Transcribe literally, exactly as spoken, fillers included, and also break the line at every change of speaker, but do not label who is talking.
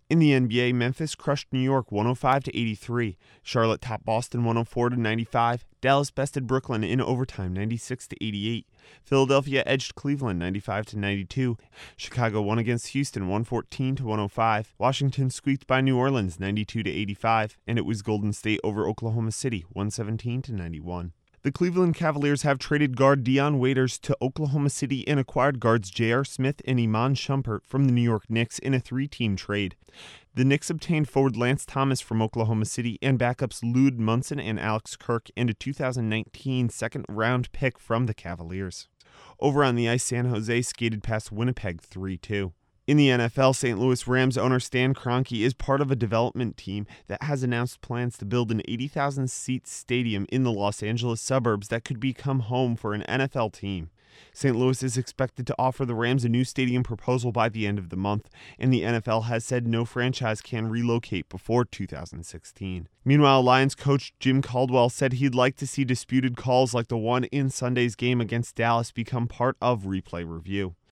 In the N B A, Memphis crushed New York one oh five to eighty-three. Charlotte topped Boston one oh four to ninety-five. Dallas bested Brooklyn in overtime ninety-six to eighty-eight. Philadelphia edged Cleveland ninety-five to ninety-two. Chicago won against Houston one fourteen to one oh five. Washington squeaked by New Orleans ninety-two to eighty-five, and it was Golden State over Oklahoma City one seventeen to ninety-one. The Cleveland Cavaliers have traded guard Dion Waiters to Oklahoma City and acquired guards J R. Smith and Iman Shumpert from the New York Knicks in a three-team trade. The Knicks obtained forward Lance Thomas from Oklahoma City and backups Lud Munson and Alex Kirk and a two thousand nineteen second-round pick from the Cavaliers. Over on the ice, San Jose skated past Winnipeg three two. In the N F L, Saint Louis Rams owner Stan Kroenke is part of a development team that has announced plans to build an eighty thousand seat stadium in the Los Angeles suburbs that could become home for an N F L team. Saint Louis is expected to offer the Rams a new stadium proposal by the end of the month, and the N F L has said no franchise can relocate before two thousand sixteen. Meanwhile, Lions coach Jim Caldwell said he'd like to see disputed calls like the one in Sunday's game against Dallas become part of replay review.